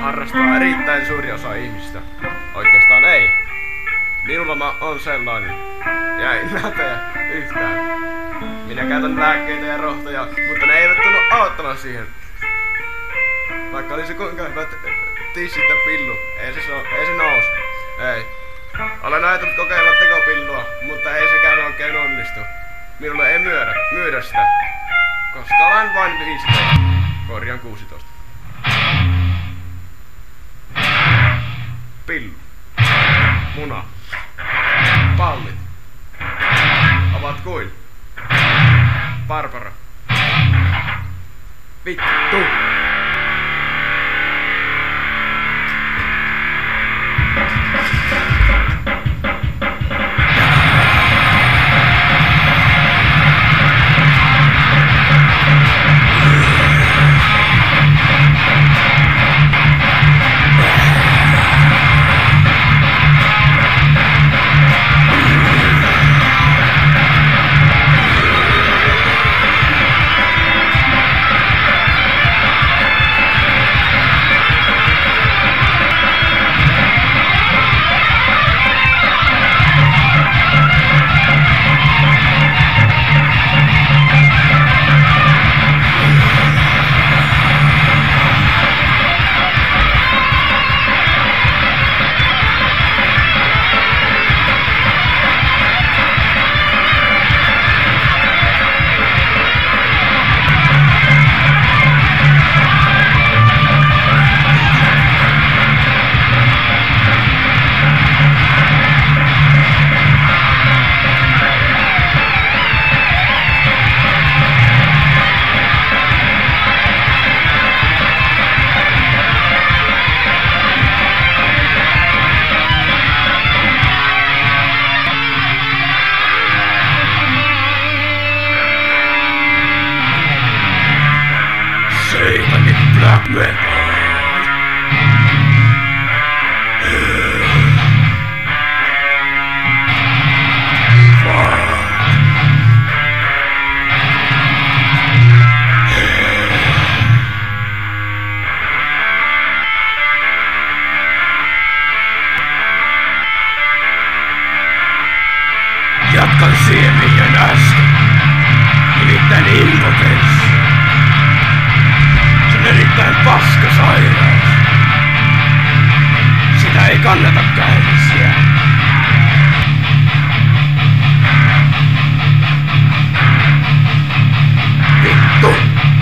harrastaa erittäin suuri osa ihmisistä. Oikeastaan ei. Minulla on sellainen. Ja en häpeä yhtään. Minä käytän lääkkeitä ja rohtoja, mutta ne eivät tunnu auttamaan siihen. Vaikka olisi kuinka hyvät tissit ja pillu, ei se nouse. Ei. Olen ajatellut kokeilla tekopillua, mutta ei sekään oikein onnistu. Minulle ei myydä sitä, koska olen vain 15. Korjaan 16. Pillu. Muna. Pallit. Ovat kuin Barbara. Vittu! Jatkan siemien äsken. Nimittäin impotenssi. Se on erittäin paska sairaus. Sitä ei kannata kärsiä. Vittu!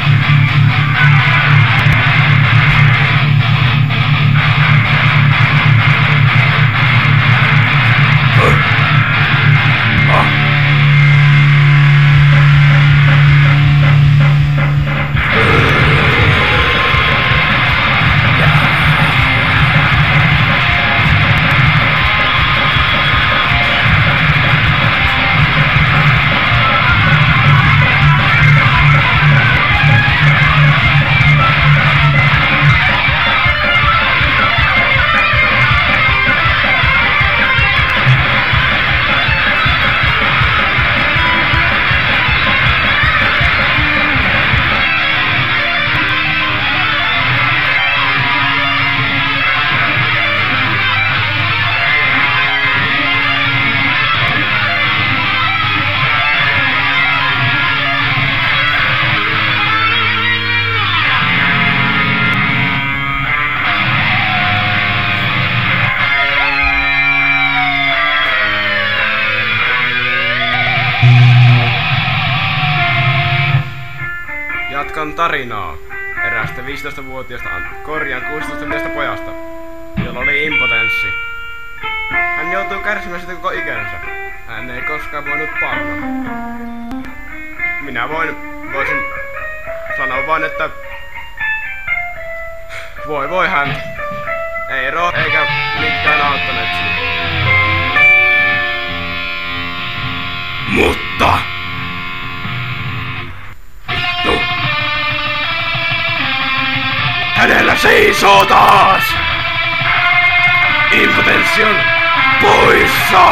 Jatkan tarinaa eräästä 15-vuotiaasta, korjaan 16-vuotiaasta pojasta, jolla oli impotenssi. Hän joutuu kärsimään sitä koko ikänsä. Hän ei koskaan voinut panna. Minä voisin sanoa vain, että voi hän. Ei eikä mitkään auttaneet sitä. Mutta hänellä seisoo taas! Impotenssi on poissa!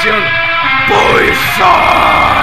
Poliisi on poissa!